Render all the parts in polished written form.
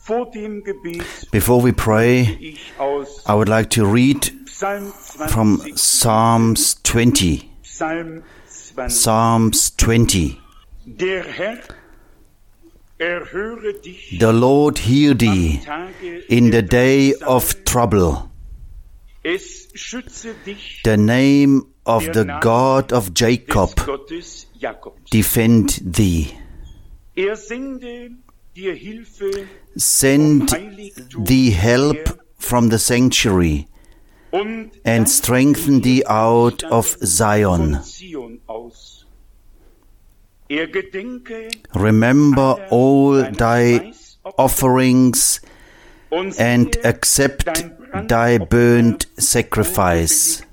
Before we pray, I would like to read from Psalms 20. Psalms 20. The Lord hear thee in the day of trouble. The name of the God of Jacob defend thee. Send thee help from the sanctuary and strengthen thee out of Zion. Remember all thy offerings and accept thy burnt sacrifice.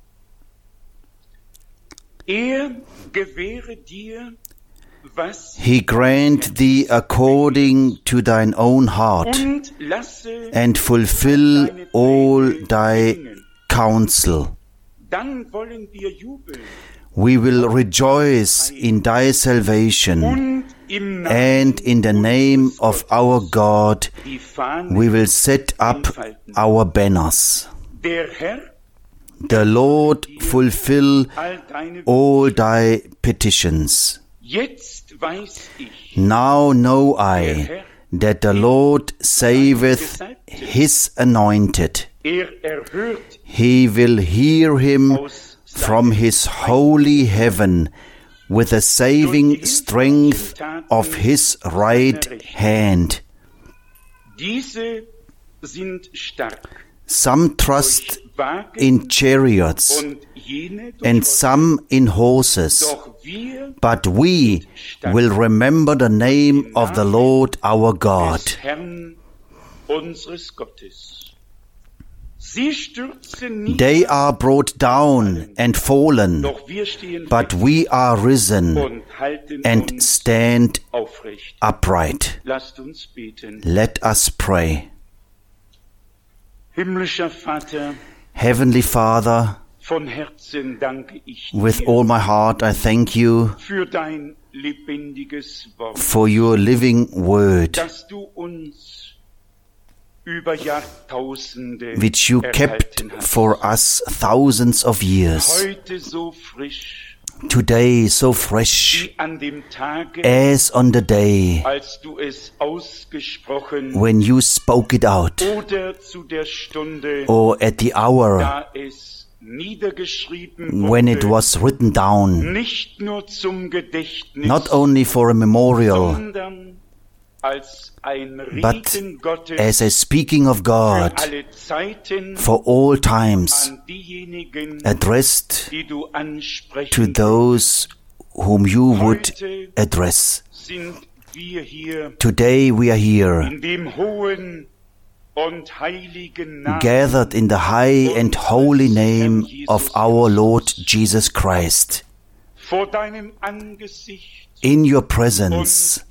He grant thee according to thine own heart and fulfill all thy counsel. We will rejoice in thy salvation, and in the name of our God we will set up our banners. The Lord fulfill all thy petitions. Now know I that the Lord saveth his anointed. He will hear him from his holy heaven with the saving strength of his right hand. Some trust in chariots and some in horses, but we will remember the name of the Lord our God. They are brought down and fallen, but we are risen and stand upright. Let us pray. Heavenly Father, with all my heart I thank you for your living word, which you kept for us thousands of years. Today so fresh as on the day when you spoke it out, or at the hour when it was written down, not only for a memorial, but as a speaking of God for all times, addressed to those whom you would address. Today we are here, gathered in the high and holy name of our Lord Jesus Christ, in your presence.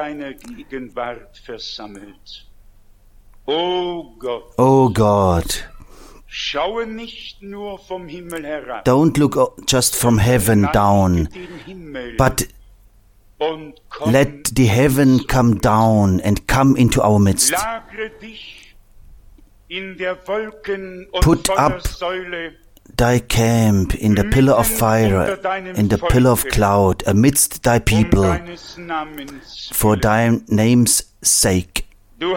O God, don't look just from heaven down, but let the heaven come down and come into our midst. Put up thy camp in the pillar of fire, in the pillar of cloud, amidst thy people, for thy name's sake.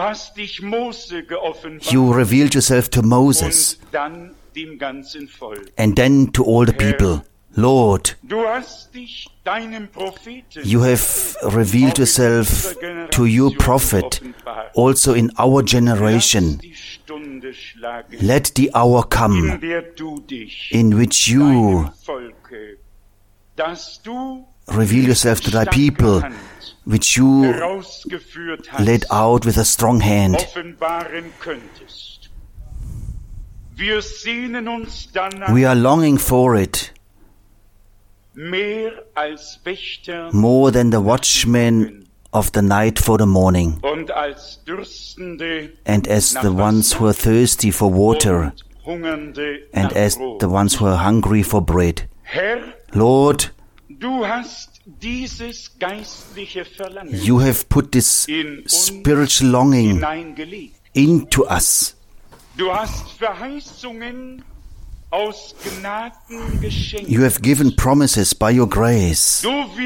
You revealed yourself to Moses, and then to all the people. Lord, you have revealed yourself to your prophet, also in our generation. Let the hour come in which you reveal yourself to thy people, which you led out with a strong hand. We are longing for it, more than the watchmen of the night for the morning, and as the ones who are thirsty for water, and as the ones who are hungry for bread. Lord, You have put this spiritual longing into us. You have given promises by your grace.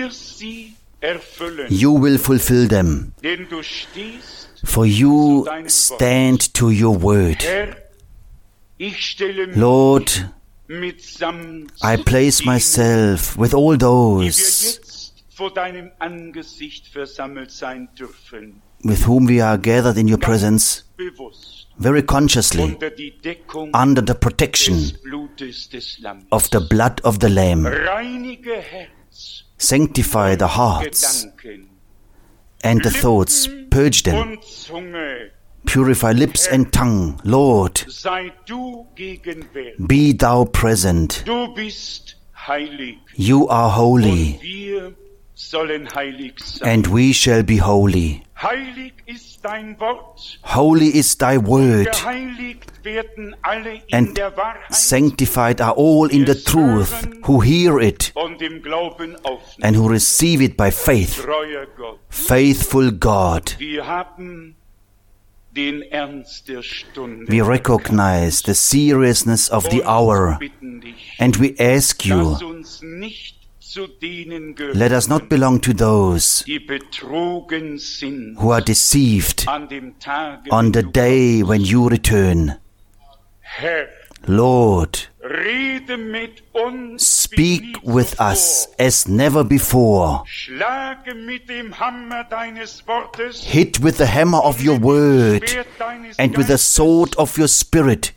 You will fulfill them, for you stand to your word. Lord, I place myself with all those with whom we are gathered in your presence, very consciously, under the protection of the blood of the Lamb. Sanctify the hearts and the thoughts, purge them, purify lips and tongue. Lord, be thou present. You are holy, and we shall be holy. Holy is thy word, and sanctified are all in the truth who hear it and who receive it by faith. Faithful God, we recognize the seriousness of the hour, and we ask you, let us not belong to those who are deceived on the day when you return. Lord, speak with us as never before. Hit with the hammer of your word and with the sword of your spirit,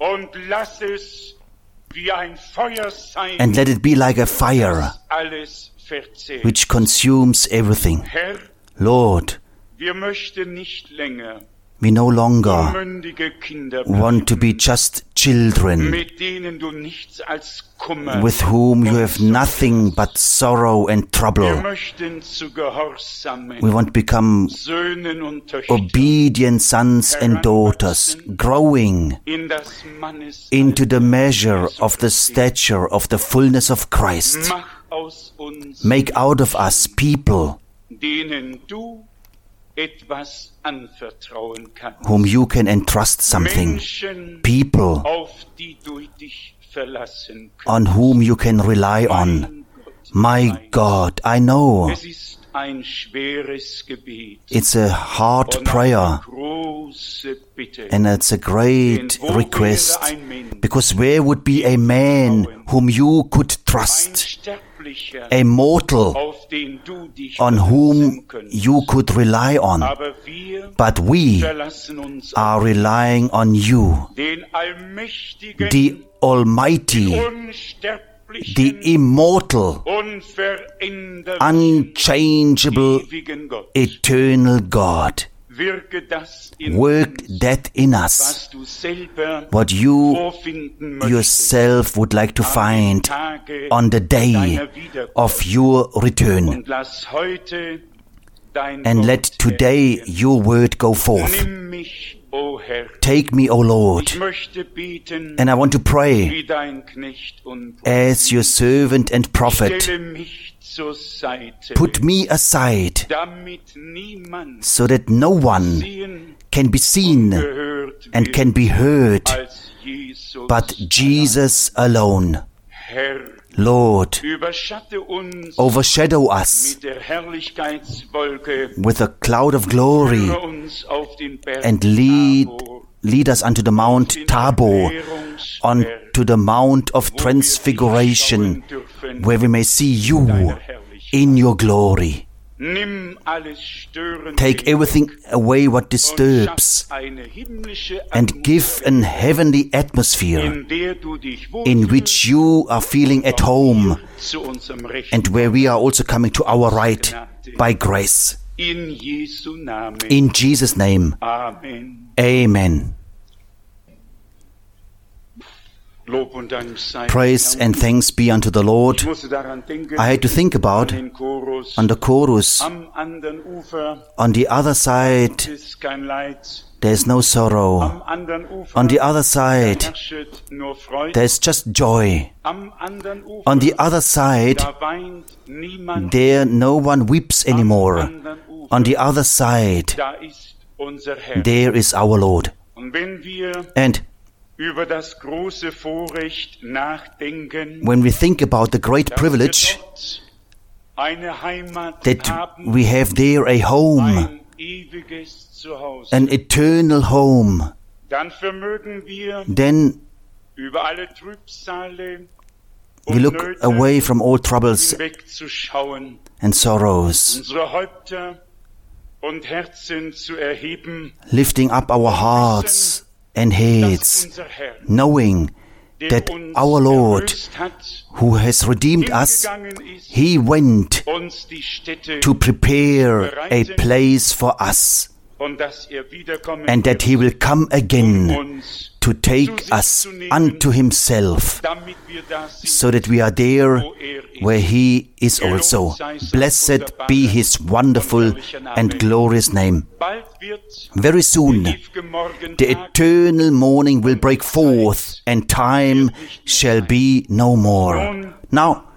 and let it be like a fire which consumes everything. Lord, we no longer want to be just children with whom you have nothing but sorrow and trouble. We want to become obedient sons and daughters, growing into the measure of the stature of the fullness of Christ. Make out of us people whom you can entrust something, people on whom you can rely on. My God, I know it's a hard prayer, and it's a great request, because where would be a man whom you could trust, a mortal on whom you could rely on? But we are relying on you, the Almighty, the immortal, unchangeable, eternal God. Work that in us, what you yourself would like to find on the day of your return. And let today your word go forth. Take me, O Lord, and I want to pray as your servant and prophet. Put me aside so that no one can be seen and can be heard but Jesus alone. Lord, overshadow us with a cloud of glory and lead us unto the Mount Tabor, onto the Mount of Transfiguration, where we may see you in your glory. Take everything away what disturbs, and give an heavenly atmosphere in which you are feeling at home, and where we are also coming to our right by grace. In Jesus' name, Amen. Praise and thanks be unto the Lord. I had to think about on the chorus. On the other side, there is no sorrow. On the other side, there is just joy. On the other side, there no one weeps anymore. On the other side, there is our Lord. And when we think about the great privilege that we have there a home, an eternal home, then we look away from all troubles and sorrows, lifting up our hearts and heads, knowing that our Lord, who has redeemed us, He went to prepare a place for us, and that He will come again to take us unto Himself, so that we are there where He is also. Blessed be His wonderful and glorious name. Very soon, the eternal morning will break forth, and time shall be no more. Now,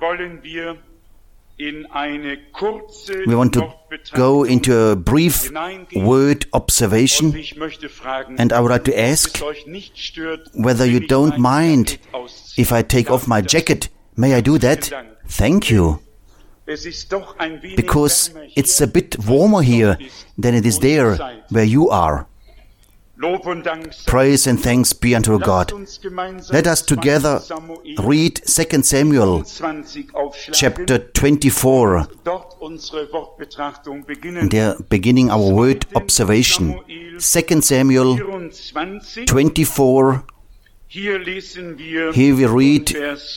we want to go into a brief word observation, and I would like to ask whether you don't mind if I take off my jacket. May I do that? Thank you. Because it's a bit warmer here than it is there where you are. Praise and thanks be unto God. Let us together read 2 Samuel chapter 24. There beginning our word observation. 2 Samuel 24. Here we read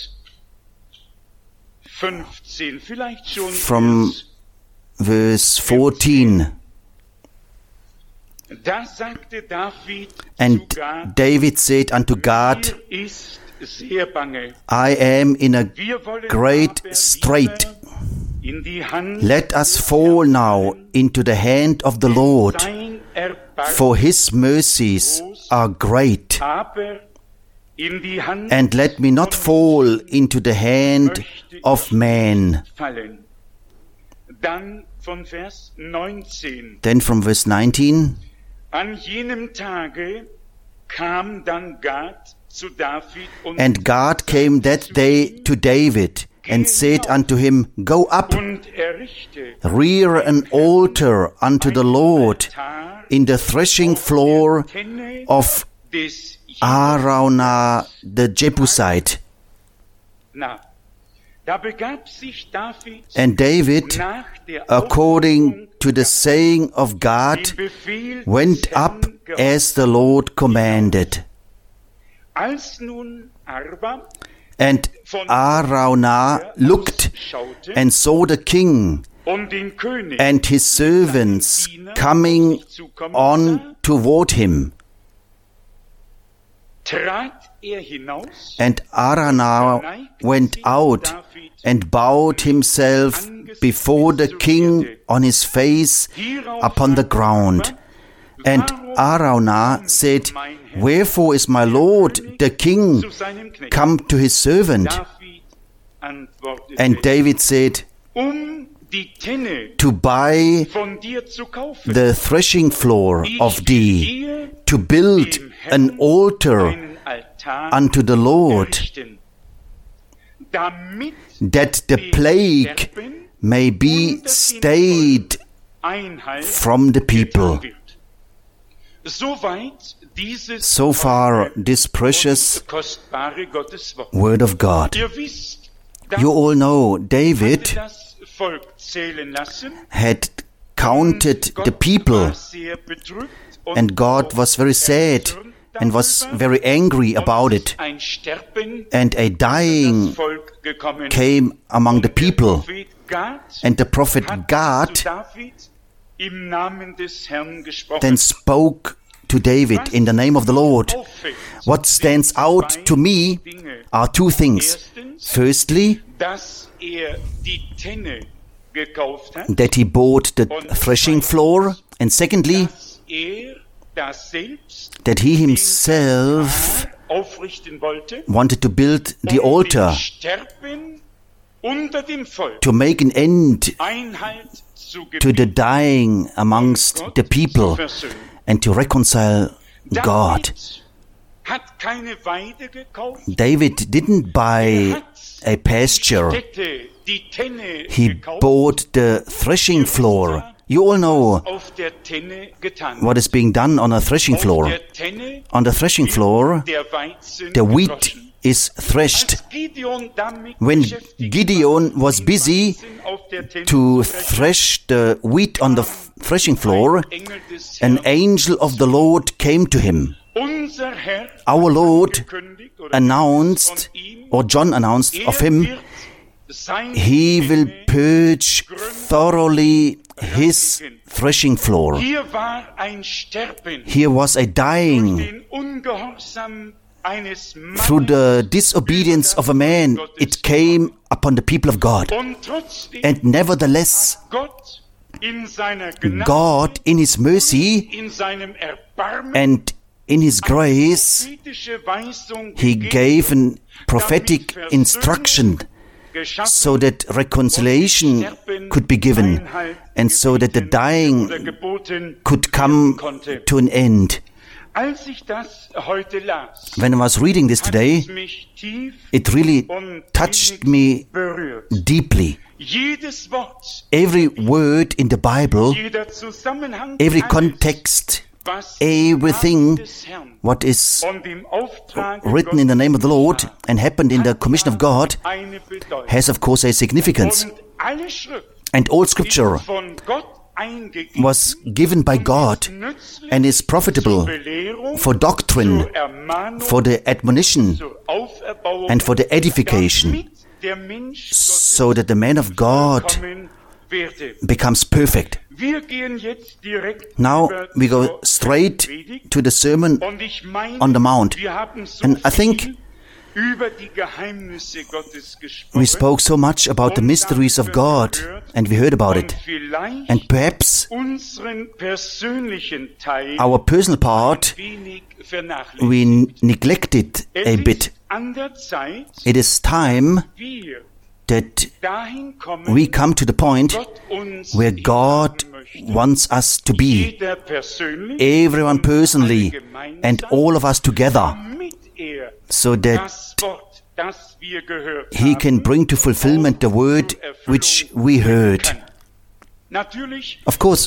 from verse 14. And David said unto God, I am in a great strait. Let us fall now into the hand of the Lord, for His mercies are great. And let me not fall into the hand of man. Then from verse 19, and God came that day to David and said unto him, Go up, rear an altar unto the Lord in the threshing floor of Araunah the Jebusite. And David, according to the saying of God, went up as the Lord commanded. And Araunah looked and saw the king and his servants coming on toward him. And Araunah went out and bowed himself before the king on his face upon the ground. And Araunah said, Wherefore is my lord the king come to his servant? And David said, To buy the threshing floor of thee, to build an altar unto the Lord, that the plague may be stayed from the people. So far, this precious word of God. You all know David had counted the people, and God was very sad and was very angry about it. And a dying came among the people. And the prophet Gad then spoke to David in the name of the Lord. What stands out to me are two things. Firstly, that he bought the threshing floor, and secondly, that he himself wanted to build the altar to make an end to the dying amongst the people and to reconcile God. David didn't buy a pasture. He bought the threshing floor. You all know what is being done on a threshing floor. On the threshing floor, the wheat is threshed. When Gideon was busy to thresh the wheat on the threshing floor, an angel of the Lord came to him. Our Lord announced, or John announced of him, he will purge thoroughly his threshing floor. Here was a dying. Through the disobedience of a man, it came upon the people of God. And nevertheless, God, in His mercy and in His grace, He gave a prophetic instruction so that reconciliation could be given and so that the dying could come to an end. When I was reading this today, it really touched me deeply. Every word in the Bible, every context, everything what is written in the name of the Lord and happened in the commission of God has of course a significance. And all scripture was given by God and is profitable for doctrine, for the admonition and for the edification, so that the man of God becomes perfect. Now we go straight to the Sermon on the Mount. And I think we spoke so much about the mysteries of God, and we heard about it. And perhaps our personal part we neglected a bit. It is time that we come to the point where God wants us to be, everyone personally and all of us together, so that He can bring to fulfillment the word which we heard. Of course,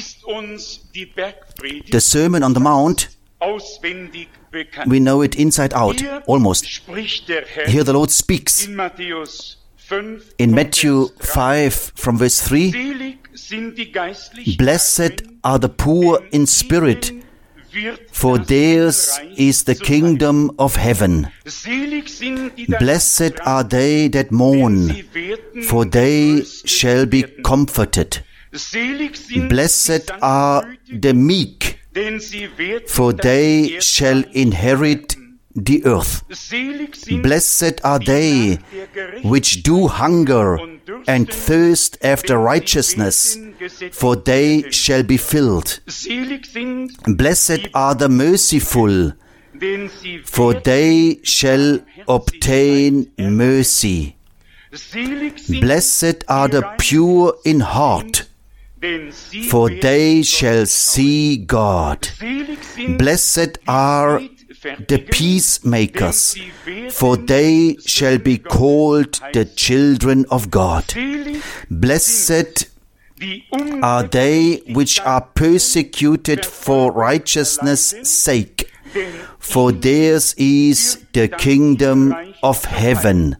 the Sermon on the Mount, we know it inside out, almost. Here the Lord speaks. In Matthew 5 from verse 3, "Blessed are the poor in spirit, for theirs is the kingdom of heaven. Blessed are they that mourn, for they shall be comforted. Blessed are the meek, for they shall inherit the earth. Blessed are they which do hunger and thirst after righteousness, for they shall be filled. Blessed are the merciful, for they shall obtain mercy. Blessed are the pure in heart, for they shall see God. Blessed are the peacemakers, for they shall be called the children of God. Blessed are they which are persecuted for righteousness' sake, for theirs is the kingdom of heaven.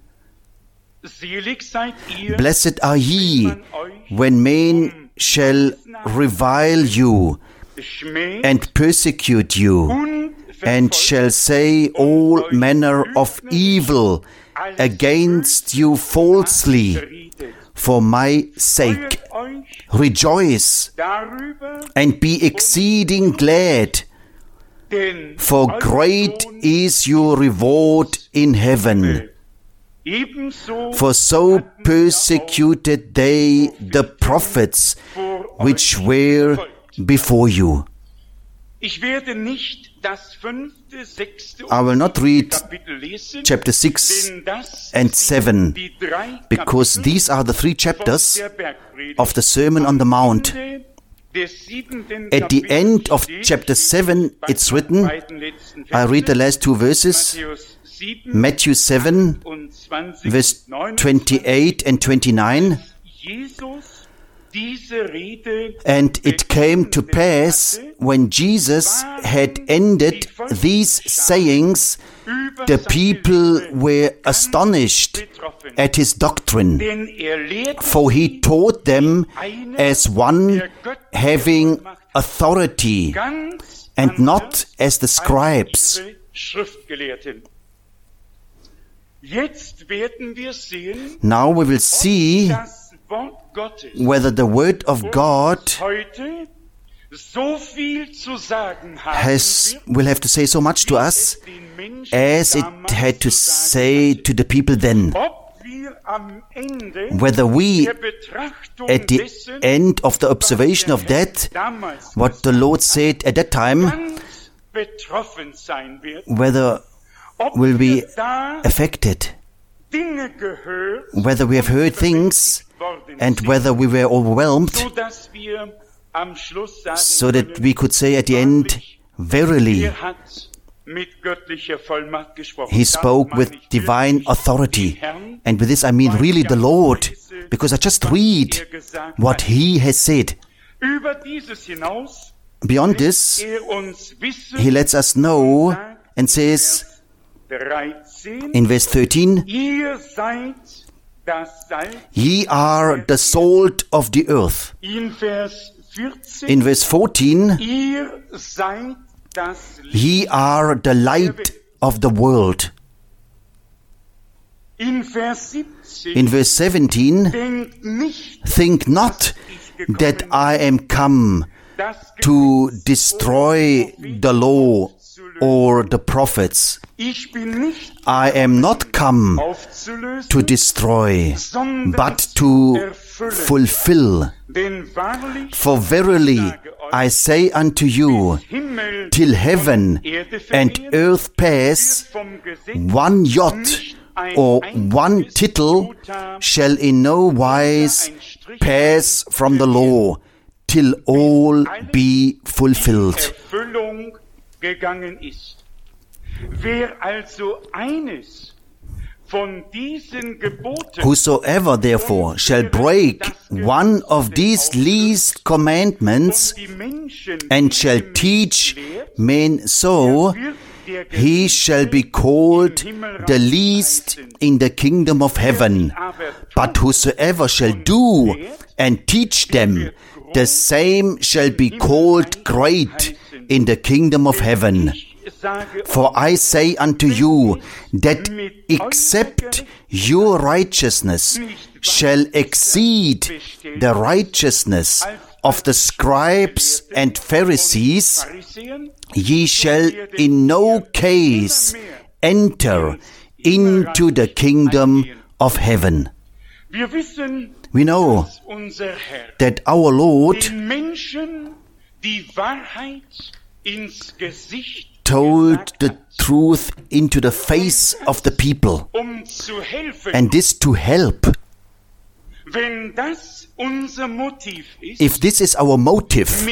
Blessed are ye when men shall revile you and persecute you, and shall say all manner of evil against you falsely for my sake. Rejoice and be exceeding glad, for great is your reward in heaven. For so persecuted they the prophets which were before you. I will not read chapter 6 and 7, because these are the 3 chapters of the Sermon on the Mount. At the end of chapter 7, it's written, I read the last 2 verses, Matthew 7, verse 28 and 29. And it came to pass, when Jesus had ended these sayings, the people were astonished at his doctrine, for he taught them as one having authority, and not as the scribes. Now we will see whether the Word of God will have to say so much to us as it had to say to the people then. Whether we, at the end of the observation of that, what the Lord said at that time, whether will be affected, whether we have heard things and whether we were overwhelmed, so that we could say at the end, verily, he spoke with divine authority. And with this I mean really the Lord, because I just read what he has said. Beyond this, he lets us know and says in verse 13, ye are the salt of the earth. In verse 14, ye are the light of the world. In verse 17, think not that I am come to destroy the law or the prophets. I am not come to destroy, but to fulfill. For verily I say unto you, till heaven and earth pass, one jot or one tittle shall in no wise pass from the law, till all be fulfilled. Whosoever therefore shall break one of these least commandments and shall teach men so, he shall be called the least in the kingdom of heaven. But whosoever shall do and teach them, the same shall be called great in the kingdom of heaven. For I say unto you, that except your righteousness shall exceed the righteousness of the scribes and Pharisees, ye shall in no case enter into the kingdom of heaven. We know that our Lord told the truth into the face of the people, and this to help. If this is our motive,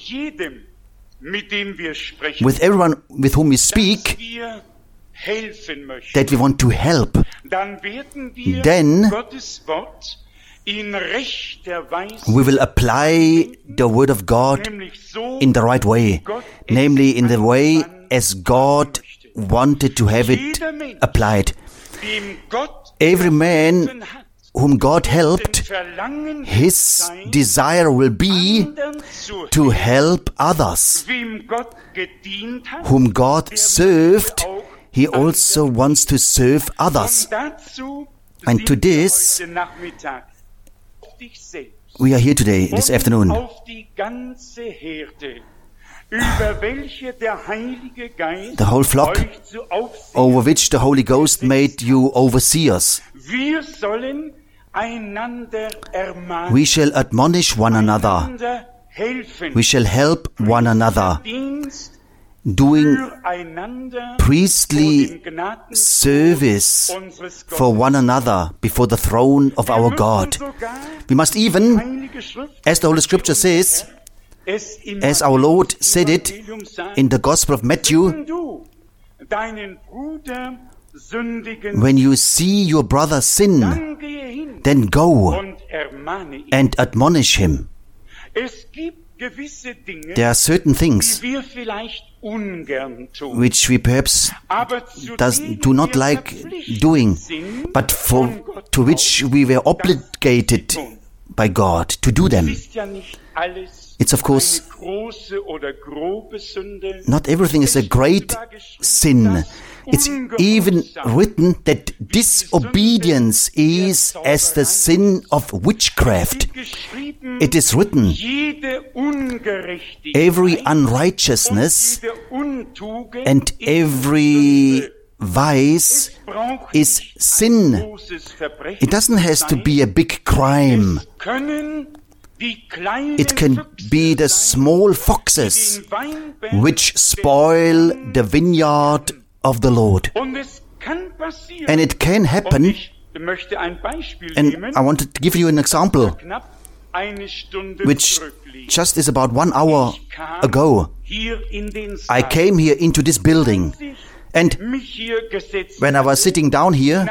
with everyone with whom we speak, that we want to help, then we will apply the Word of God in the right way, namely in the way as God wanted to have it applied. Every man whom God helped, his desire will be to help others. Whom God served, he also wants to serve others. And to this, we are here today, this afternoon. the whole flock over which the Holy Ghost made you overseers. We shall admonish one another. We shall help one another, doing priestly service for one another before the throne of our God. We must even, as the Holy Scripture says, as our Lord said it in the Gospel of Matthew, when you see your brother sin, then go and admonish him. There are certain things which we perhaps do not like doing, but to which we were obligated by God to do them. It's of course not everything is a great sin. It's even written that disobedience is as the sin of witchcraft. It is written, every unrighteousness and every vice is sin. It doesn't have to be a big crime. It can be the small foxes which spoil the vineyard of the Lord. And it can happen, and I want to give you an example, which just is about 1 hour ago. I came here into this building, and when I was sitting down here,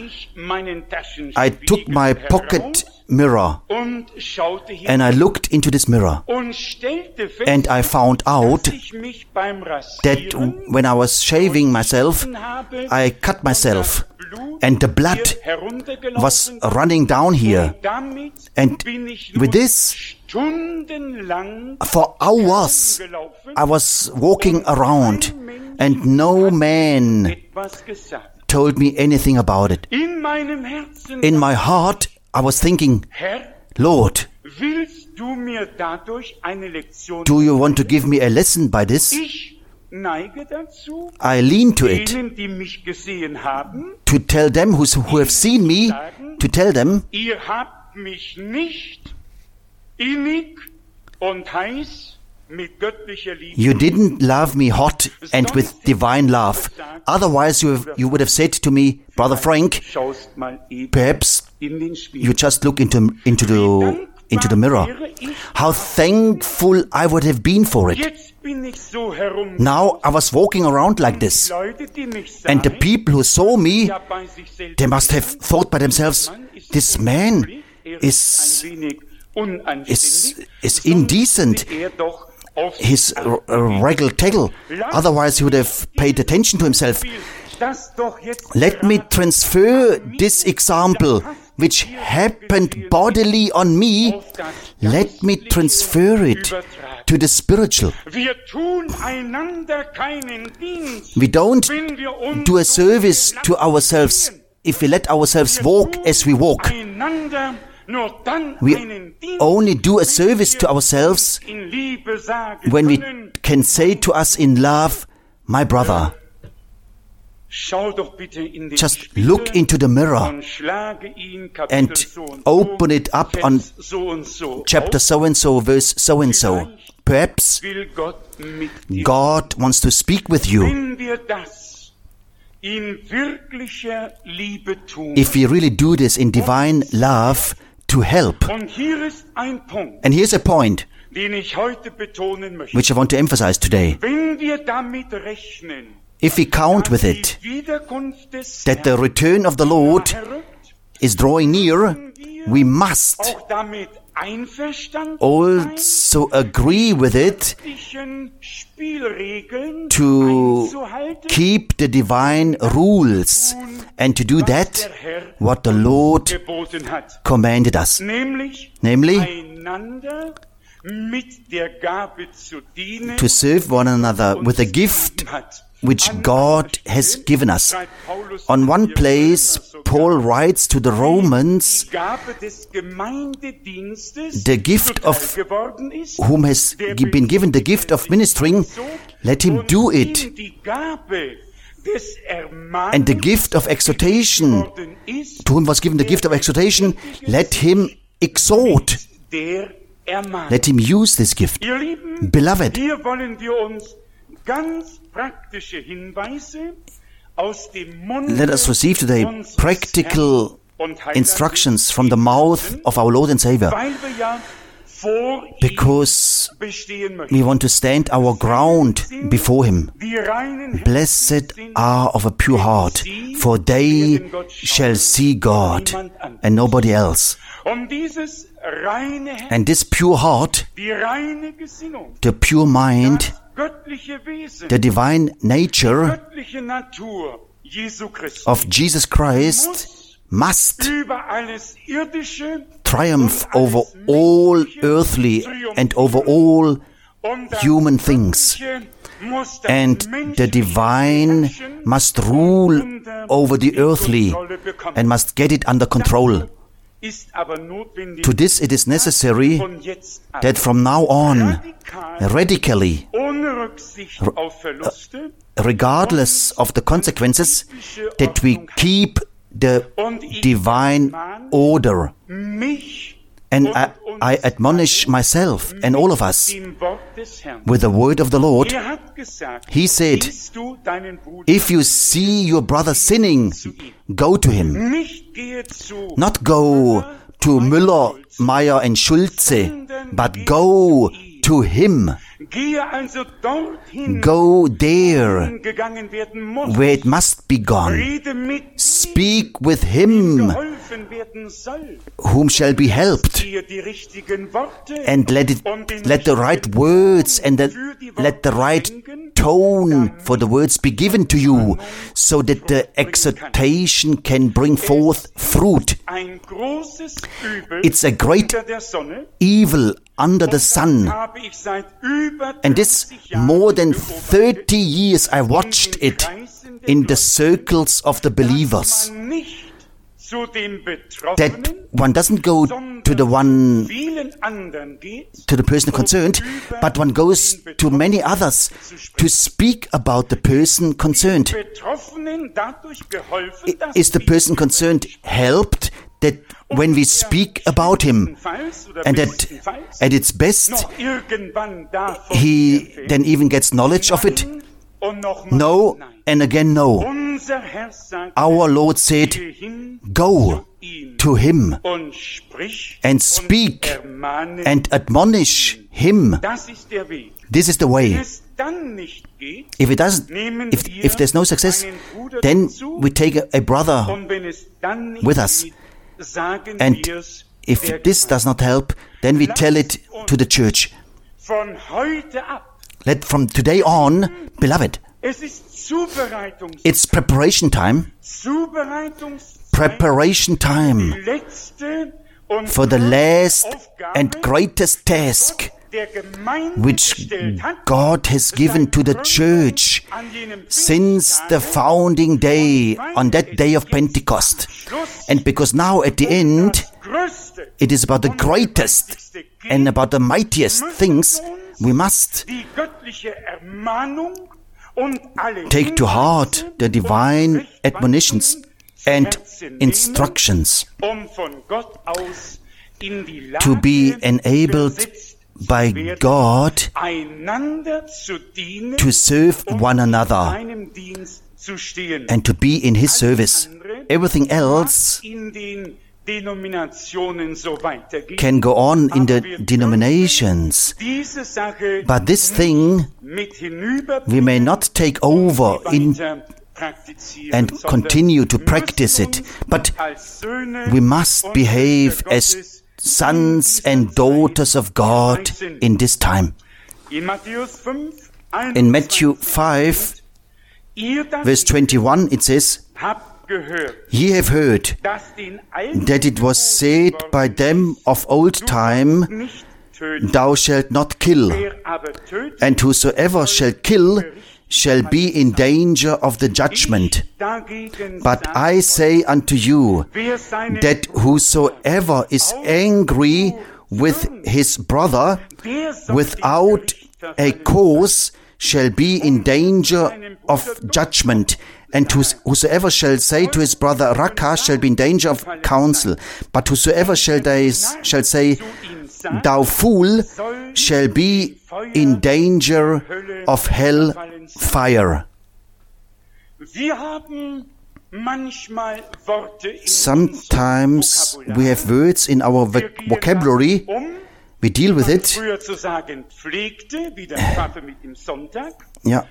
I took my pocket mirror and I looked into this mirror, and I found out that when I was shaving myself, I cut myself and the blood was running down here, and with this for hours I was walking around and no man told me anything about it. In my heart I was thinking, Lord, do you want to give me a lesson by this? I lean to it, to tell them who have seen me, to tell them, you didn't love me hot and with divine love. Otherwise you would have said to me, Brother Frank, perhaps you just look into the mirror. How thankful I would have been for it. Now I was walking around like this, and the people who saw me, they must have thought by themselves, this man is indecent. His reggle-teggle. Otherwise he would have paid attention to himself. Let me transfer this example, which happened bodily on me, let me transfer it to the spiritual. We don't do a service to ourselves if we let ourselves walk as we walk. We only do a service to ourselves when we can say to us in love, my brother, just look into the mirror and open it up on chapter so-and-so, verse so-and-so. Perhaps God wants to speak with you. If we really do this in divine love, to help. And here's a point which I want to emphasize today. If we count with it that the return of the Lord is drawing near, we must also agree with it to keep the divine rules and to do that what the Lord commanded us, namely to serve one another with a gift which God has given us. On one place, Paul writes to the Romans, the gift of whom has been given the gift of ministering, let him do it. And the gift of exhortation, to whom was given the gift of exhortation, let him exhort. Let him use this gift. Beloved, let us receive today practical instructions from the mouth of our Lord and Savior, because we want to stand our ground before Him. Blessed are of a pure heart, for they shall see God and nobody else. And this pure heart, the pure mind, the divine nature of Jesus Christ must triumph over all earthly and over all human things. And the divine must rule over the earthly and must get it under control. To this it is necessary that from now on, radically, regardless of the consequences, that we keep the divine order. And I admonish myself and all of us with the word of the Lord. He said, if you see your brother sinning, go to him. Not go to Müller, Meyer and Schulze, but go to him. Go there where it must be gone. Speak with him whom shall be helped, and let the right words and let the right tone for the words be given to you, so that the exhortation can bring forth fruit. It's a great evil under the sun, and this more than 30 years I watched it in the circles of the believers, that one doesn't go to the person concerned, but one goes to many others to speak about the person concerned. Is the person concerned helped that when we speak about him, and that at its best he then even gets knowledge of it? No, and again no. Our Lord said, go to him and speak and admonish him. This is the way. If it doesn't, if there's no success, then we take a brother with us. And if this does not help, then we tell it to the church. Let from today on, beloved, it's preparation time. Preparation time for the last and greatest task which God has given to the church since the founding day, on that day of Pentecost. And because now at the end, it is about the greatest and about the mightiest things, we must take to heart the divine admonitions and instructions to be enabled by God to serve one another and to be in His service. Everything else can go on in the denominations, but this thing we may not take over and continue to practice it, but we must behave as sons and daughters of God in this time. In Matthew 5, verse 21, it says, Ye have heard that it was said by them of old time, Thou shalt not kill, and whosoever shall kill shall be in danger of the judgment. But I say unto you, that whosoever is angry with his brother without a cause shall be in danger of judgment. And whosoever shall say to his brother, Raka, shall be in danger of counsel. But whosoever shall say, thou fool, shall be in danger of hell fire. Sometimes we have words in our vocabulary, we deal with it. Yeah.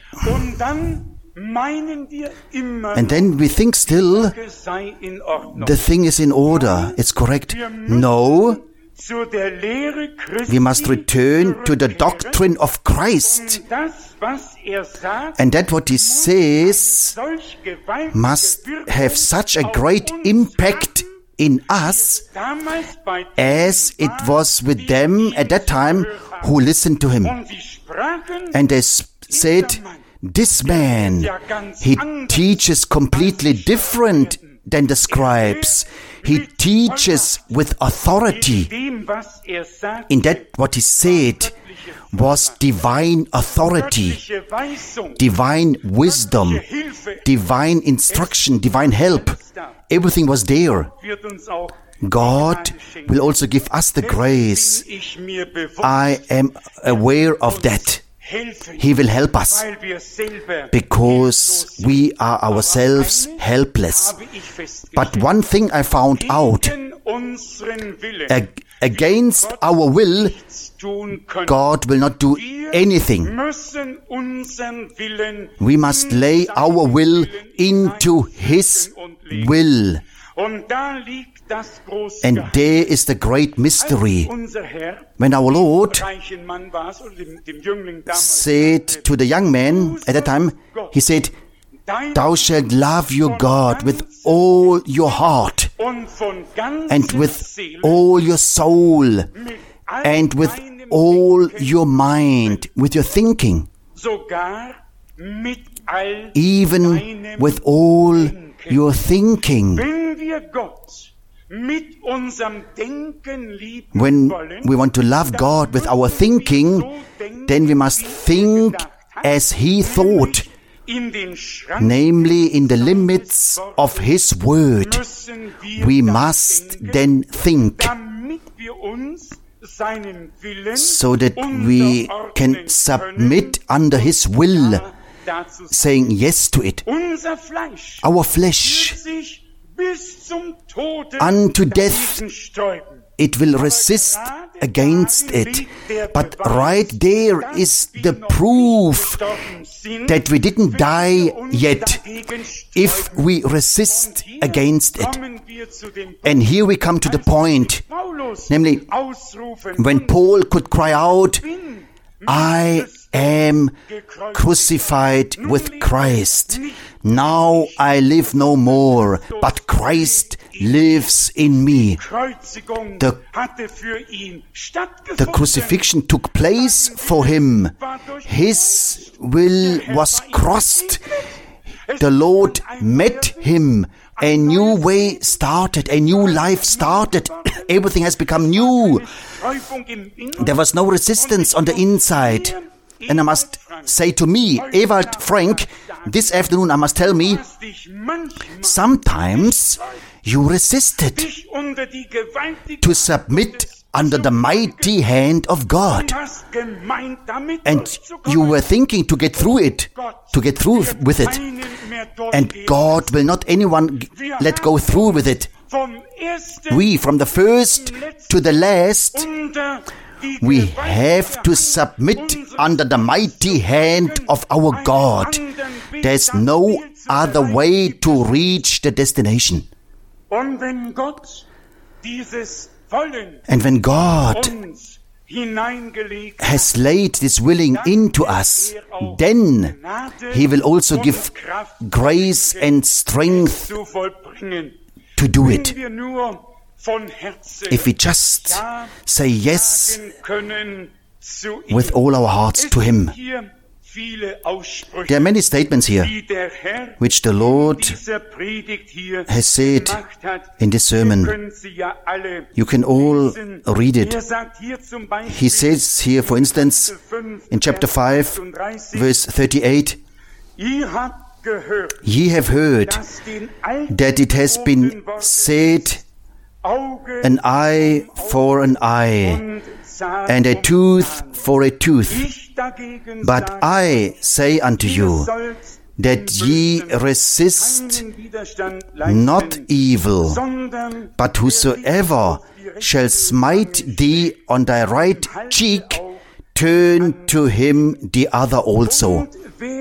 And then we think still the thing is in order, it's correct. No, we must return to the doctrine of Christ. And that what he says must have such a great impact in us as it was with them at that time who listened to him. And they said, this man, he teaches completely different than the scribes. He teaches with authority. In that what he said was divine authority, divine wisdom, divine instruction, divine help. Everything was there. God will also give us the grace. I am aware of that. He will help us because we are ourselves helpless. But one thing I found out, against our will, God will not do anything. We must lay our will into His will. And there is the great mystery. When our Lord said to the young man at that time, He said, thou shalt love your God with all your heart and with all your soul and with all your mind, with your thinking, even with all your thinking. When we want to love God with our thinking, then we must think as He thought, namely in the limits of His word. We must then think so that we can submit under His will, saying yes to it. Our flesh, unto death, it will resist against it. But right there is the proof that we didn't die yet if we resist against it. And here we come to the point, namely when Paul could cry out, I am crucified with Christ. Now I live no more, but Christ lives in me. The crucifixion took place for him. His will was crossed. The Lord met him. A new way started. A new life started. Everything has become new. There was no resistance on the inside. And I must say to me, Ewald Frank, this afternoon I must tell me, sometimes you resisted to submit under the mighty hand of God. And you were thinking to get through it, to get through with it. And God will not anyone let go through with it. We, from the first to the last, we have to submit under the mighty hand of our God. There's no other way to reach the destination. And when God has laid this willing into us, then He will also give grace and strength to do it. If we just say yes with all our hearts to Him. There are many statements here which the Lord has said in this sermon. You can all read it. He says here, for instance, in chapter 5, verse 38, Ye have heard that it has been said, an eye for an eye, and a tooth for a tooth. But I say unto you, that ye resist not evil, but whosoever shall smite thee on thy right cheek, turn to him the other also.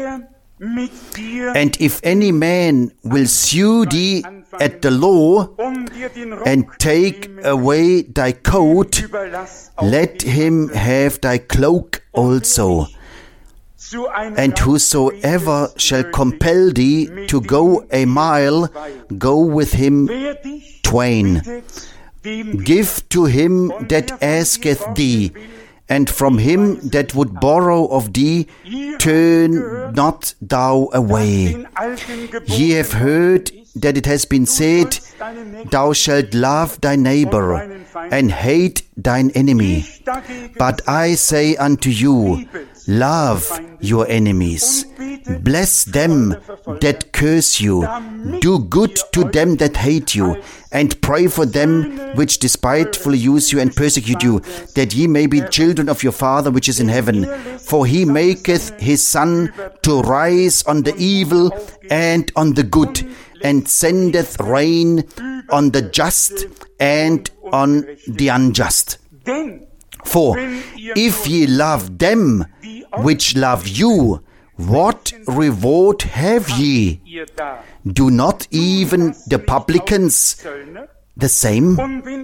And if any man will sue thee at the law, and take away thy coat, let him have thy cloak also. And whosoever shall compel thee to go a mile, go with him twain. Give to him that asketh thee, and from him that would borrow of thee, turn not thou away. Ye have heard that it has been said, Thou shalt love thy neighbor, and hate thine enemy. But I say unto you, love your enemies, bless them that curse you, do good to them that hate you, and pray for them which despitefully use you and persecute you, that ye may be children of your Father which is in heaven. For he maketh his sun to rise on the evil and on the good, and sendeth rain on the just and on the unjust. For if ye love them which love you, what reward have ye? Do not even the publicans the same?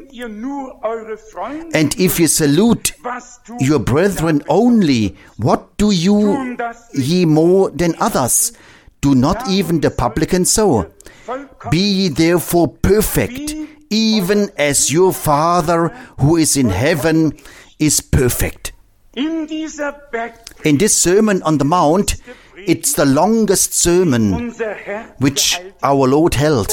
And if ye salute your brethren only, what do you ye more than others? Do not even the publicans so? Be ye therefore perfect, even as your Father who is in heaven is perfect. In this Sermon on the Mount, it's the longest sermon which our Lord held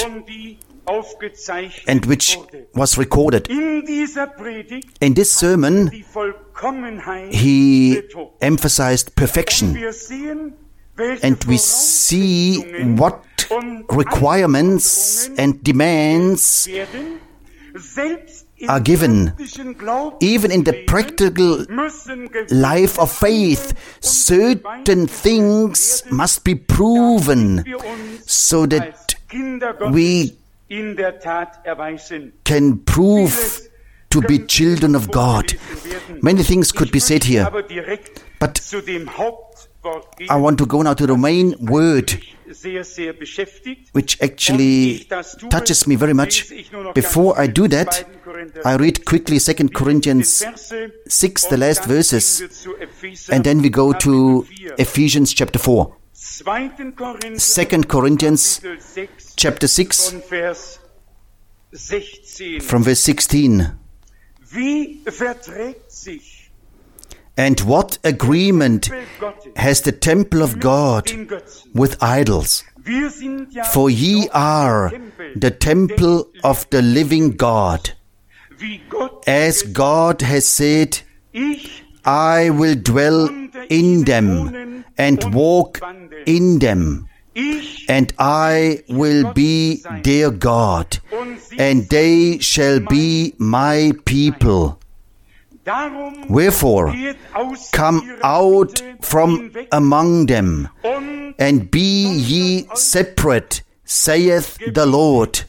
and which was recorded. In this sermon, he emphasized perfection. And we see what requirements and demands are given. Even in the practical life of faith, certain things must be proven so that we can prove to be children of God. Many things could be said here, but I want to go now to the main word which actually touches me very much. Before I do that, I read quickly 2 Corinthians 6, the last verses, and then we go to Ephesians chapter 4. 2 Corinthians chapter 6 from verse 16. And what agreement has the temple of God with idols? For ye are the temple of the living God. As God has said, I will dwell in them and walk in them, and I will be their God, and they shall be my people. Wherefore, come out from among them, and be ye separate, saith the Lord,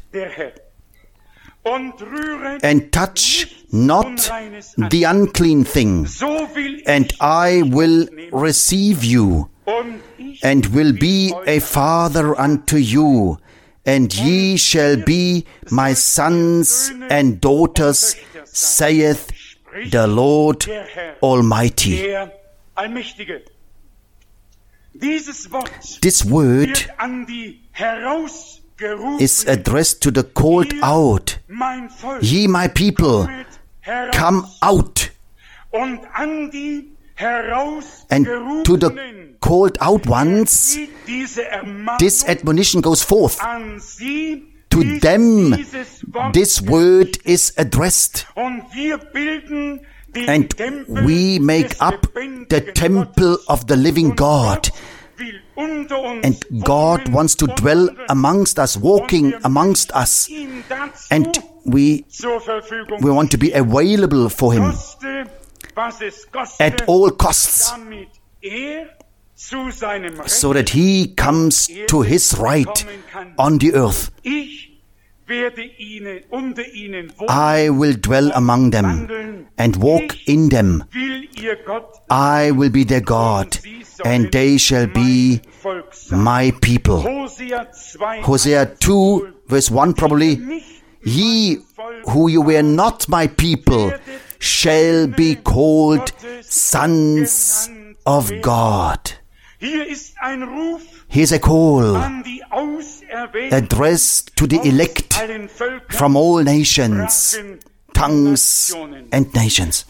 and touch not the unclean thing, and I will receive you, and will be a father unto you, and ye shall be my sons and daughters, saith the Lord Almighty. This word is addressed to the called out. Ye, my people, come out. And to the called out ones, this admonition goes forth. To them, this word is addressed. And we make up the temple of the living God. And God wants to dwell amongst us, walking amongst us. And we want to be available for Him at all costs, so that He comes to His right on the earth. I will dwell among them and walk in them. I will be their God, and they shall be my people. Hosea 2, verse 1 probably. Ye who you were not my people shall be called sons of God. Here's a call addressed to the elect from all nations, tongues, and nations.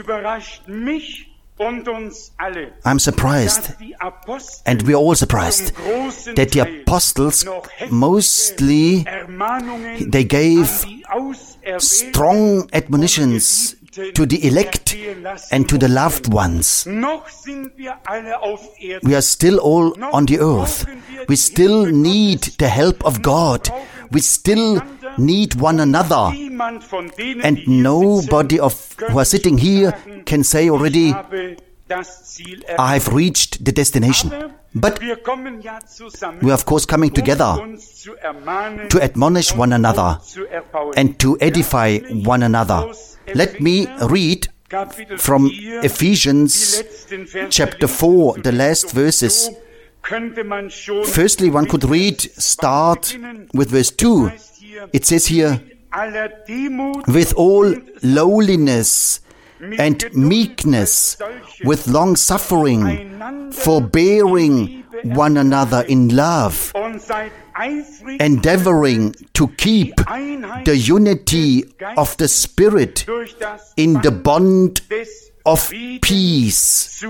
I'm surprised, and we are all surprised, that the apostles mostly, they gave strong admonitions to the elect and to the loved ones. We are still all on the earth. We still need the help of God. We still need one another. And nobody of who are sitting here can say already, I have reached the destination. But we are of course coming together to admonish one another and to edify one another. Let me read from Ephesians chapter 4, the last verses. Firstly, one could start with verse 2. It says here, with all lowliness and meekness, with long suffering, forbearing one another in love, endeavoring to keep the unity of the Spirit in the bond of peace.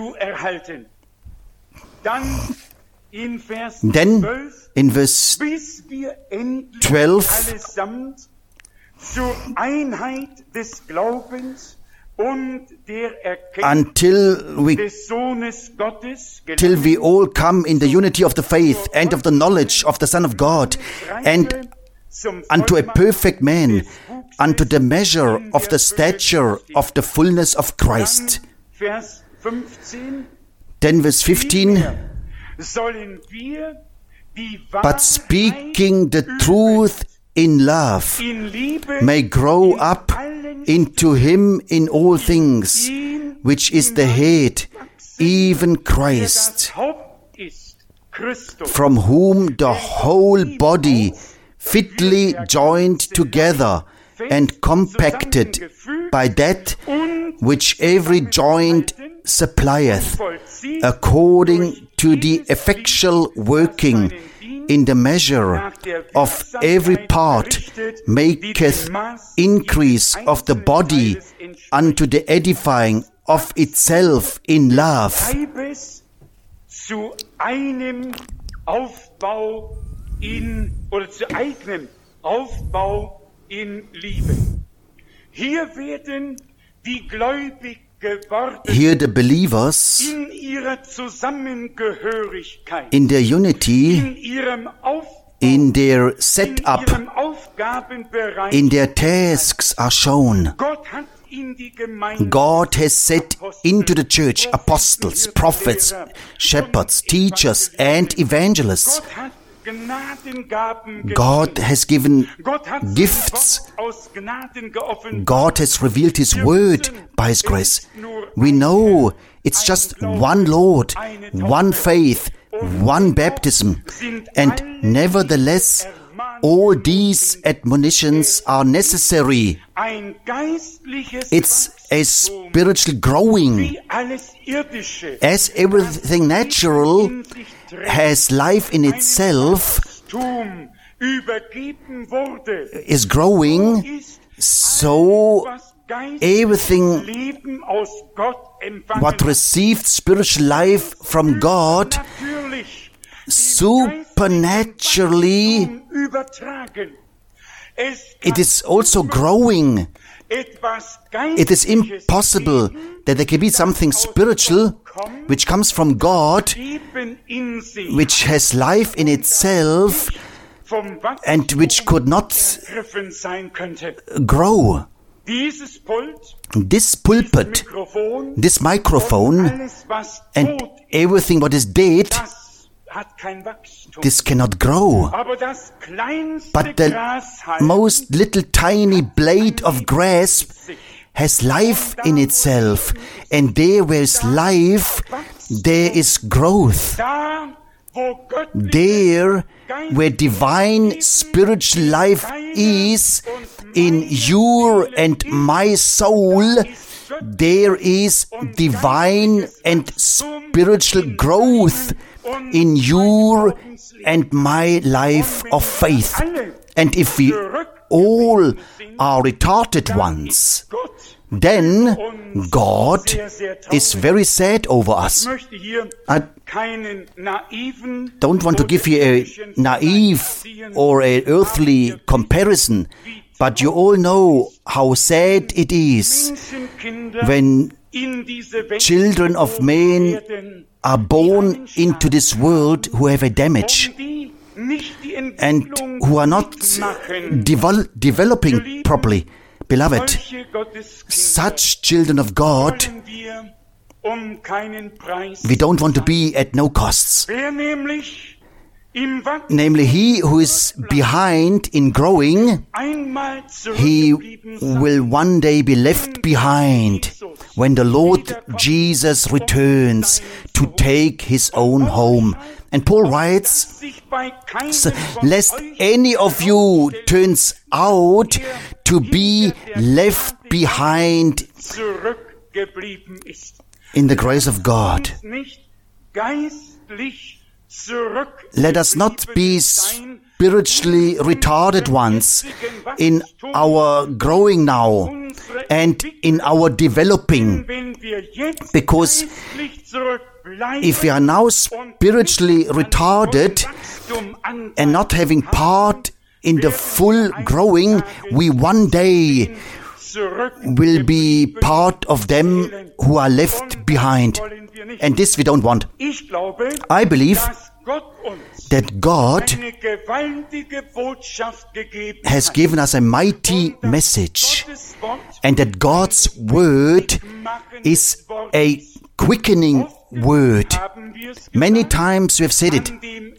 Then in verse 12, until we all come in the unity of the faith and of the knowledge of the Son of God, and unto a perfect man, unto the measure of the stature of the fullness of Christ. Then verse 15, but speaking the truth in love, may grow up into Him in all things, which is the head, even Christ, from whom the whole body, fitly joined together and compacted by that which every joint supplieth, according to the effectual working in the measure of every part, maketh increase of the body unto the edifying of itself in love. Zu einem Aufbau zu eigenem Aufbau in Liebe. Hier werden die Gläubigen, here the believers in their unity, in their setup, in their tasks are shown. God has set into the church apostles, prophets, shepherds, teachers, and evangelists. God has given gifts. God has revealed His word by His grace. We know it's just one Lord, one faith, one baptism, and nevertheless all these admonitions are necessary. It's a spiritual growing. As everything natural has life in itself, is growing, so everything what received spiritual life from God supernaturally, it is also growing. It is impossible that there can be something spiritual which comes from God, which has life in itself, and which could not grow. This pulpit, this microphone, and everything what is dead, this cannot grow. But the most little tiny blade of grass has life in itself, and there where is life, there is growth. There where divine spiritual life is in your and my soul, there is divine and spiritual growth in your and my life of faith. And if we all are retarded ones, then God is very sad over us. I don't want to give you a naive or an earthly comparison, but you all know how sad it is when children of men are born into this world who have a damage and who are not developing properly. Beloved, such children of God, we don't want to be at no costs. Namely, he who is behind in growing, he will one day be left behind when the Lord Jesus returns to take his own home. And Paul writes, lest any of you turns out to be left behind in the grace of God. Let us not be spiritually retarded ones in our growing now and in our developing, because if we are now spiritually retarded and not having part in the full growing, we one day will be part of them who are left behind. And this we don't want. I believe that God has given us a mighty message, and that God's word is a quickening word. Many times we have said it.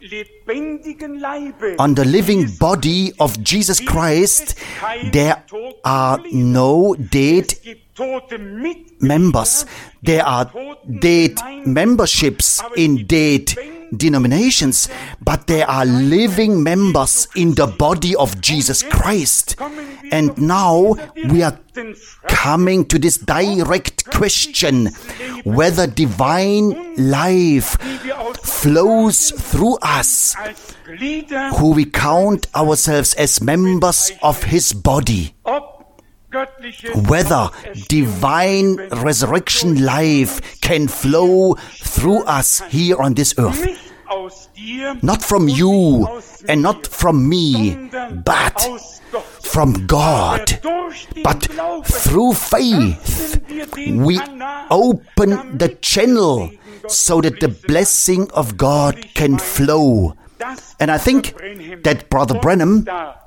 On the living body of Jesus Christ, there are no dead members. There are dead memberships in dead denominations, but there are living members in the body of Jesus Christ. And now we are coming to this direct question, whether divine life flows through us, who we count ourselves as members of his body. Whether divine resurrection life can flow through us here on this earth. Not from you and not from me, but from God. But through faith, we open the channel so that the blessing of God can flow. And I think that Brother Branham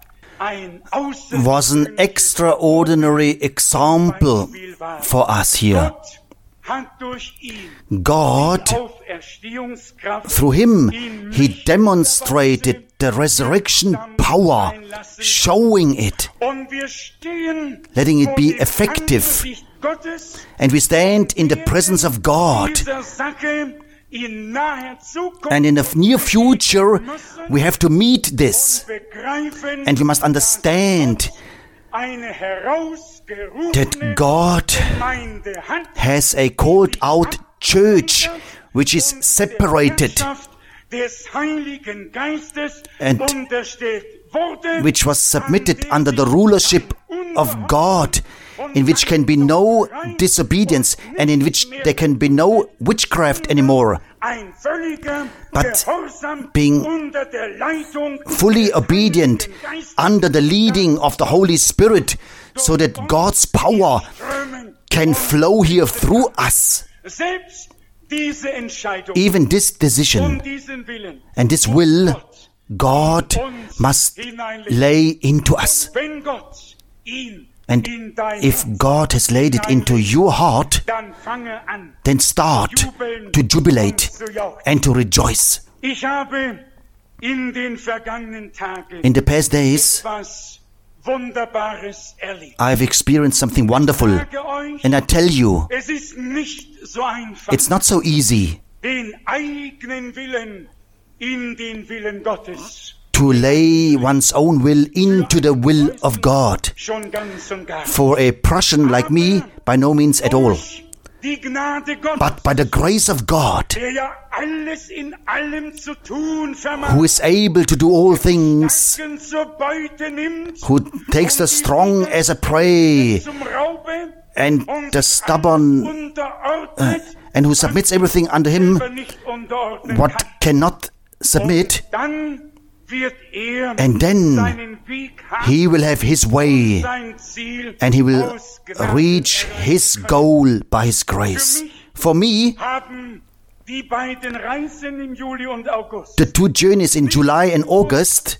was an extraordinary example for us here. God, through him, he demonstrated the resurrection power, showing it, letting it be effective. And we stand in the presence of God. And in the near future, we have to meet this. And we must understand that God has a called out church which is separated and which was submitted under the rulership of God. in which can be no disobedience and in which there can be no witchcraft anymore, but being fully obedient under the leading of the Holy Spirit, so that God's power can flow here through us. Even this decision and this will, God must lay into us. And if God has laid it into your heart, then start to jubilate and to rejoice. In the past days, I've experienced something wonderful, and I tell you, it's not so easy to lay one's own will into the will of God. For a Prussian like me, by no means at all. But by the grace of God, who is able to do all things, who takes the strong as a prey, and the stubborn, and who submits everything under him, what cannot submit, and then he will have his way, and he will reach his goal by his grace. For me, the two journeys in July and August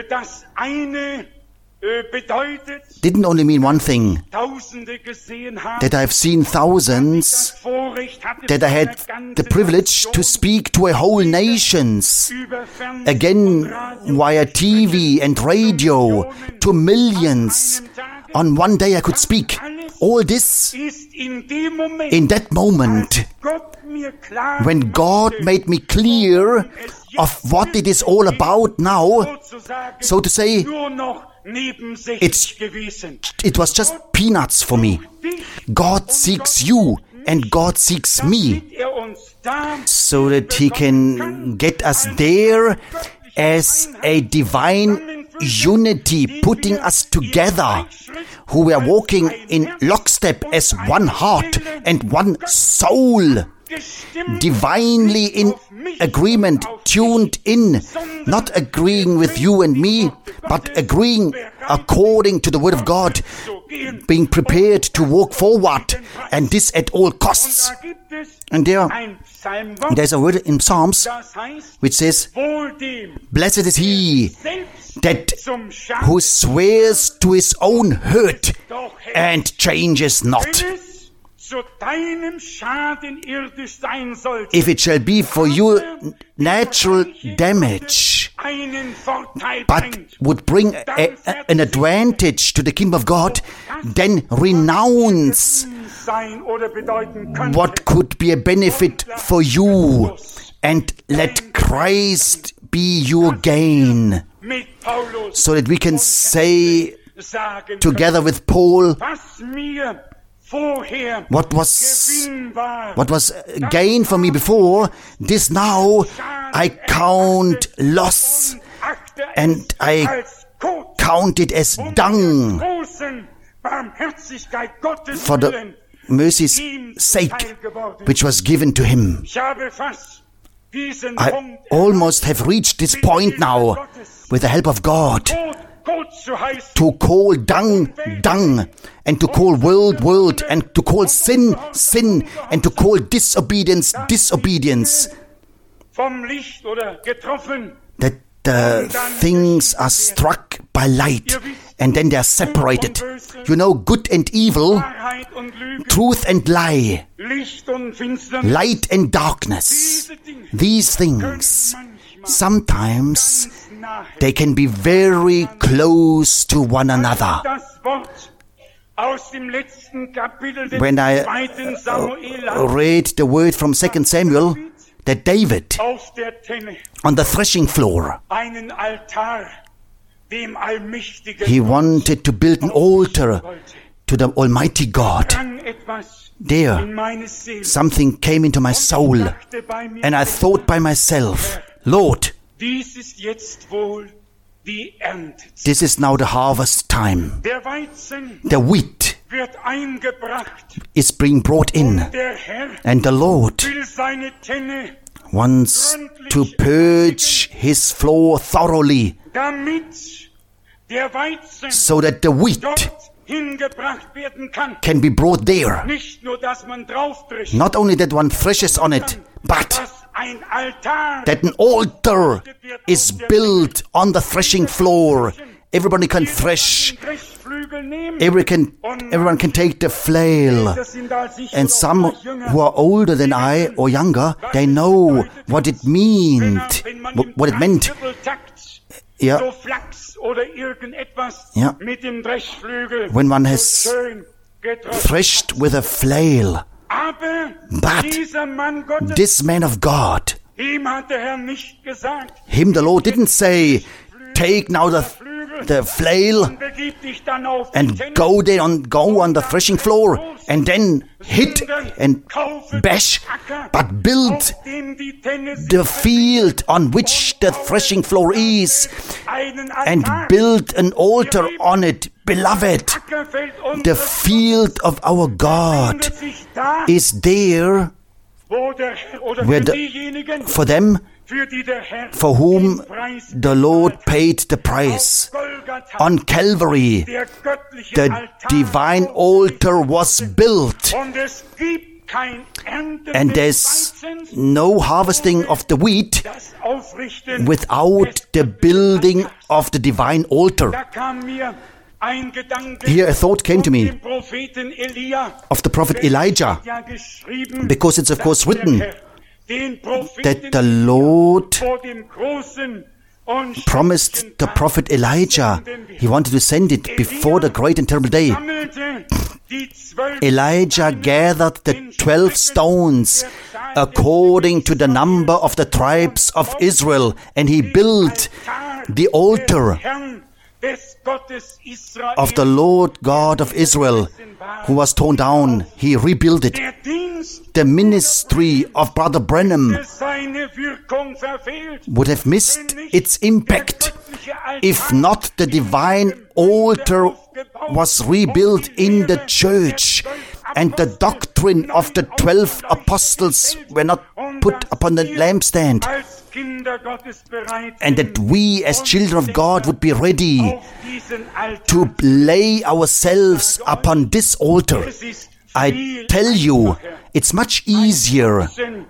didn't only mean one thing, that I've seen thousands, that I had the privilege to speak to a whole nations, again via TV and radio, to millions. On one day I could speak. All this in that moment, when God made me clear of what it is all about now, so to say, it was just peanuts for me. God seeks you and God seeks me, so that He can get us there as a divine unity, putting us together, who were walking in lockstep as one heart and one soul, divinely in agreement, tuned in, not agreeing with you and me, but agreeing according to the Word of God, being prepared to walk forward, and this at all costs. And there's a word in Psalms which says, "Blessed is he that who swears to his own hurt and changes not. If it shall be for your natural damage, but would bring an advantage to the kingdom of God, then renounce what could be a benefit for you, and let Christ be your gain." So that we can say together with Paul, what was gain for me before, this now I count loss, and I count it as dung for the mercy's sake which was given to him. I almost have reached this point now, with the help of God, to call dung, dung, and to call world, and to call sin, sin, and to call disobedience, disobedience. That the things are struck by light, and then they are separated. You know, good and evil, truth and lie, light and darkness. These things, sometimes they can be very close to one another. When I read the word from 2 Samuel, that David, on the threshing floor, he wanted to build an altar to the Almighty God. There, something came into my soul, and I thought by myself, Lord, this is now the harvest time. The wheat is being brought in, and the Lord wants to purge his floor thoroughly, so that the wheat can be brought there. Not only that one threshes on it, but that an altar is built on the threshing floor. Everybody can thresh. Everyone can take the flail. And some who are older than I or younger, they know what it meant. What it meant. Yeah. Yeah. When one has threshed with a flail. But this man of God, him the Lord didn't say, take now the flail and go on the threshing floor and then hit and bash, but build the field on which the threshing floor is and build an altar on it. Beloved, the field of our God is there for them for whom the Lord paid the price. On Calvary, the divine altar was built, and there's no harvesting of the wheat without the building of the divine altar. Here a thought came to me of the prophet Elijah, because it's of course written that the Lord promised the prophet Elijah. He wanted to send it before the great and terrible day. Elijah gathered the 12 stones according to the number of the tribes of Israel, and he built the altar of the Lord God of Israel, who was torn down. He rebuilt it. The ministry of Brother Branham would have missed its impact if not the divine altar was rebuilt in the church, and the doctrine of the 12 apostles were not put upon the lampstand, and that we as children of God would be ready to lay ourselves upon this altar. I tell you, it's much easier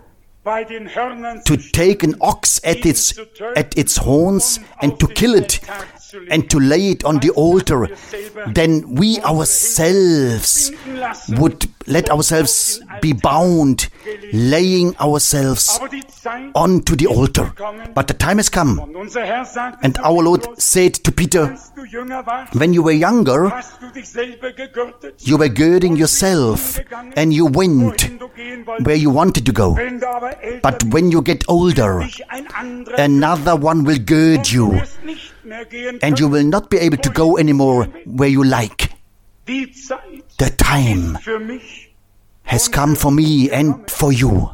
to take an ox at its horns and to kill it and to lay it on the altar than we ourselves would let ourselves be bound, laying ourselves onto the altar. But the time has come, and our Lord said to Peter, when you were younger, you were girding yourself and you went where you wanted to go. But when you get older, another one will gird you, and you will not be able to go anymore where you like. The time has come for me and for you.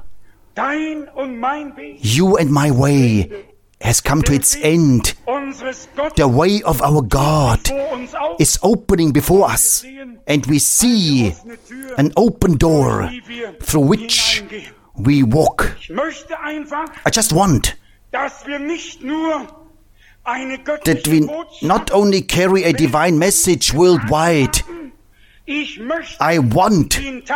You and my way has come to its end. The way of our God is opening before us, and we see an open door through which we walk. I just want that we not only carry a divine message worldwide. I want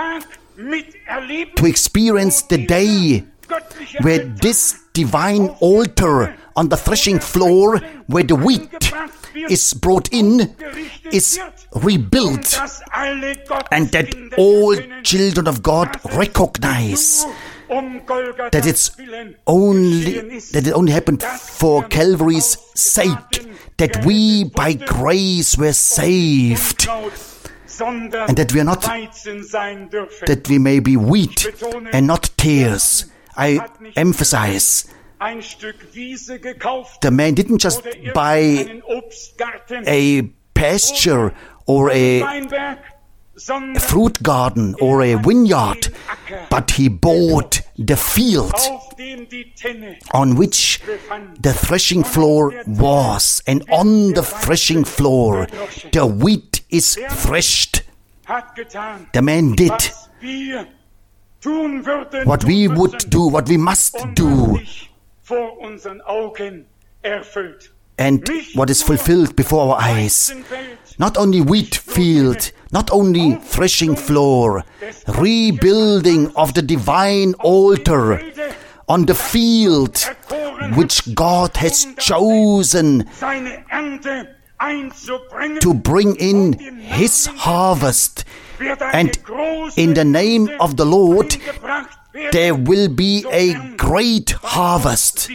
to experience the day where this divine altar on the threshing floor, where the wheat is brought in, is rebuilt, and that all children of God recognize that it only happened for Calvary's sake, that we by grace were saved, and that we are not, that we may be wheat and not tares. I emphasize, the man didn't just buy a pasture or a fruit garden or a vineyard, but he bought the field on which the threshing floor was, and on the threshing floor the wheat is threshed. The man did what we would do, what we must do, and what is fulfilled before our eyes. Not only wheat field, not only threshing floor, rebuilding of the divine altar on the field which God has chosen to bring in His harvest. And in the name of the Lord, there will be a great harvest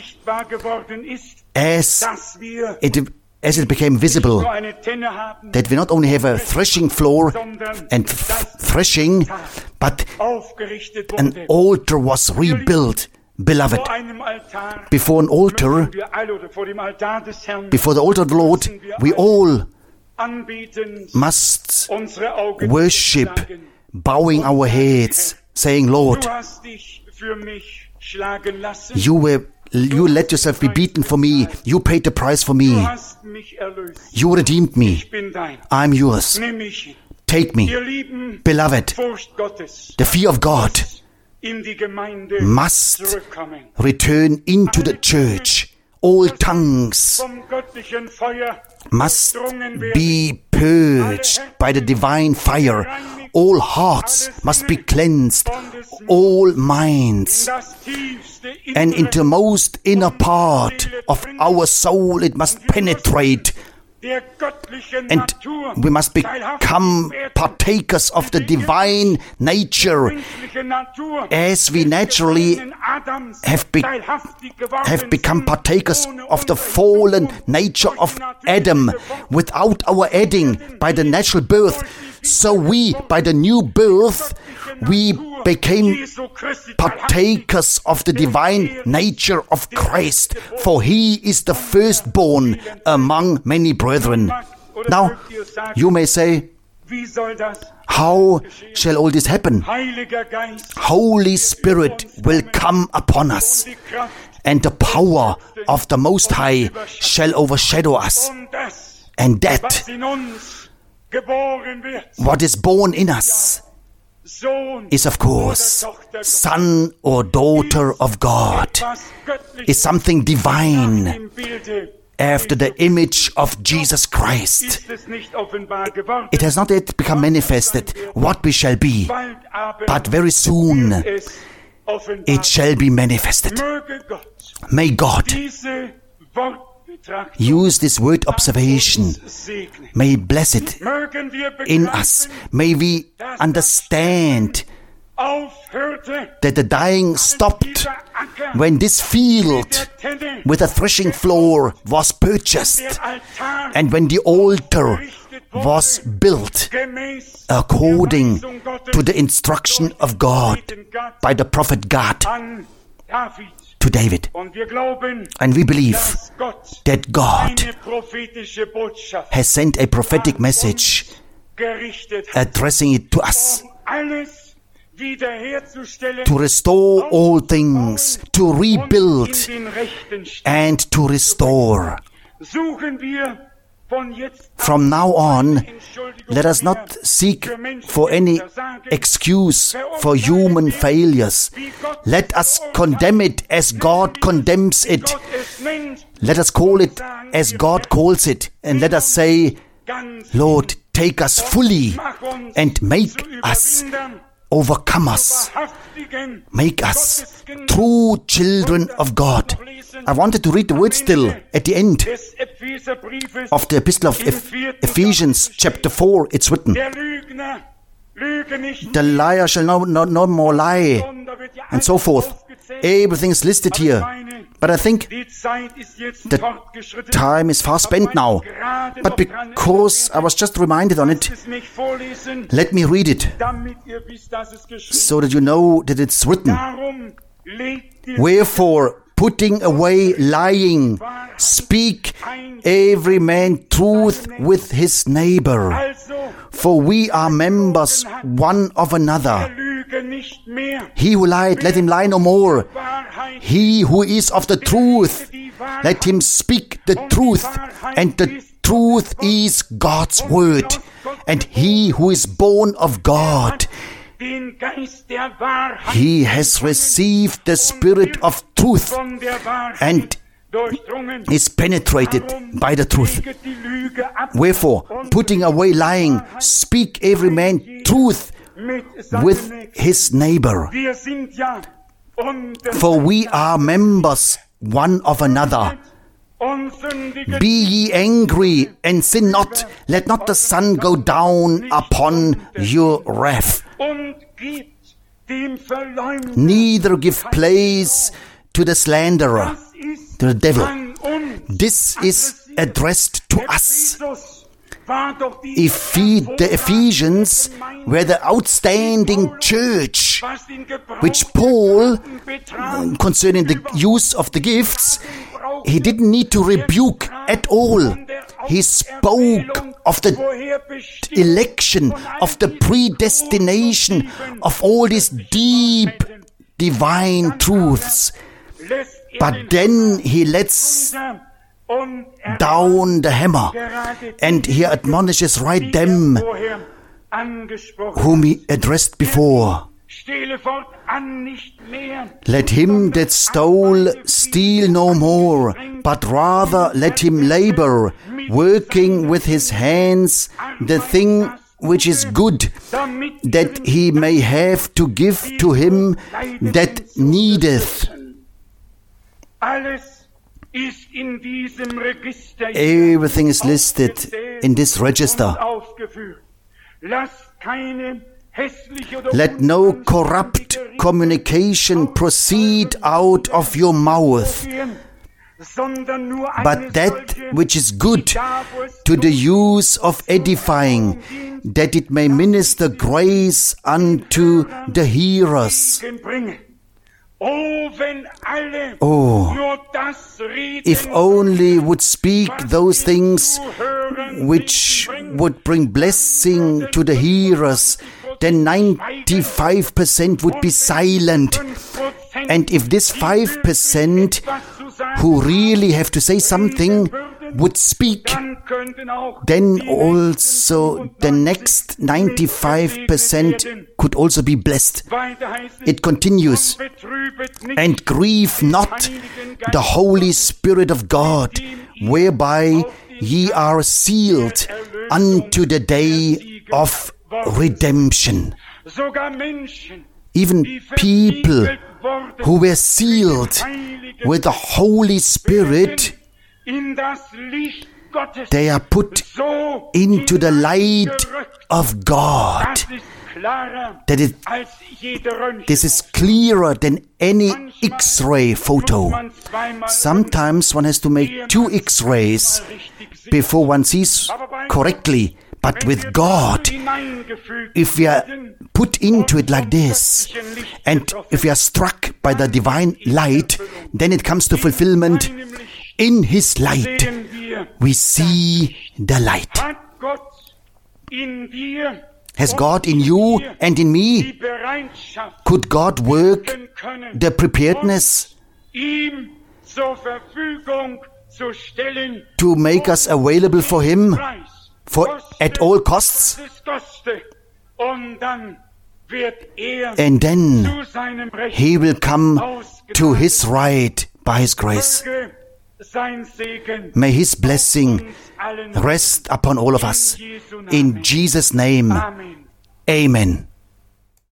as it became visible that we not only have a threshing floor and threshing, but an altar was rebuilt. Beloved, before an altar, before the altar of the Lord, we all must worship, bowing our heads, saying, Lord, you let yourself be beaten for me. You paid the price for me. You redeemed me. I'm yours. Take me. Beloved, the fear of God must return into the church. All tongues must be purged by the divine fire. All hearts must be cleansed. All minds. And into the most inner part of our soul it must penetrate. And we must become partakers of the divine nature, as we naturally have become partakers of the fallen nature of Adam without our adding by the natural birth. So we, by the new birth, we became partakers of the divine nature of Christ, for He is the firstborn among many brethren. Now, you may say, how shall all this happen? Holy Spirit will come upon us, and the power of the Most High shall overshadow us. And that, what is born in us, is of course son or daughter of God, is something divine after the image of Jesus Christ. It has not yet become manifested what we shall be, but very soon it shall be manifested. May God use this word observation. May He bless it in us. May we understand that the dying stopped when this field with a threshing floor was purchased, and when the altar was built according to the instruction of God by the prophet Gad to David. And we believe that God has sent a prophetic message addressing it to us, to restore all things, to rebuild and to restore. From now on, let us not seek for any excuse for human failures. Let us condemn it as God condemns it. Let us call it as God calls it. And let us say, Lord, take us fully and make us overcomers. Make us true children of God. I wanted to read the word still at the end of the epistle of Ephesians chapter 4. It's written, the liar shall no more lie, and so forth. Everything is listed here. But I think the time is far spent now. But because I was just reminded on it, let me read it, so that you know that it's written. Wherefore, putting away lying, speak every man truth with his neighbor. For we are members one of another. He who lied, let him lie no more. He who is of the truth, let him speak the truth. And the truth is God's word. And he who is born of God, he has received the Spirit of truth and is penetrated by the truth. Wherefore, putting away lying, speak every man truth with his neighbor. For we are members one of another. Be ye angry and sin not. Let not the sun go down upon your wrath. Neither give place to the slanderer, to the devil. This is addressed to us. The Ephesians were the outstanding church, which Paul, concerning the use of the gifts, he didn't need to rebuke at all. He spoke of the election, of the predestination, of all these deep divine truths. But then he lets down the hammer, and he admonishes right them whom he addressed before. Let him that stole steal no more, but rather let him labor, working with his hands the thing which is good, that he may have to give to him that needeth. Everything is listed in this register. Let no corrupt communication proceed out of your mouth, but that which is good to the use of edifying, that it may minister grace unto the hearers. Oh, if only would speak those things which would bring blessing to the hearers, then 95% would be silent. And if this 5% who really have to say something would speak, then also the next 95% could also be blessed. It continues, and grieve not the Holy Spirit of God, whereby ye are sealed unto the day of redemption. Even people who were sealed with the Holy Spirit, they are put into the light of God. This is clearer than any X-ray photo. Sometimes one has to make 2 X-rays before one sees correctly. But with God, if we are put into it like this, and if we are struck by the divine light, then it comes to fulfillment. In His light, we see the light. Has God in you and in me? Could God work the preparedness to make us available for Him at all costs? And then He will come to His right by His grace. May His blessing rest upon all of us. In Jesus' name, Amen.